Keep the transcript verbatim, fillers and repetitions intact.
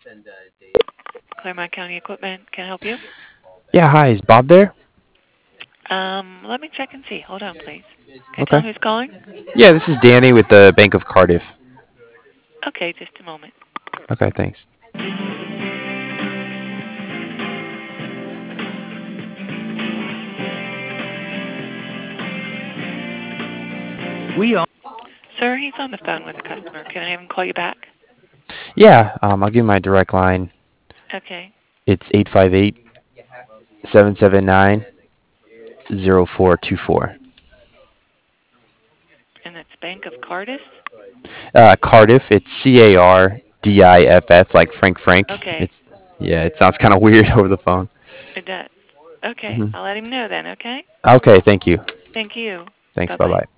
Claremont County Equipment, can I help you? Yeah, hi, is Bob there? Um, let me check and see. Hold on, please. Can I tell Okay. him who's calling? Yeah, this is Danny with the Bank of Cardiff. Okay, just a moment. Okay, thanks. We are. Sir, he's on the phone with a customer. Can I have him call you back? Yeah, um, I'll give you my direct line. Okay. It's eight five eight, seven seven nine, zero four two four. And that's Bank of Cardiff? Uh, Cardiff, it's C A R D I F F, like Frank Frank. Okay, It's Yeah, it sounds kind of weird over the phone. it does. Okay, hmm I'll let him know then, okay? Okay, thank you. Thank you. Thanks, Bye-bye. bye-bye.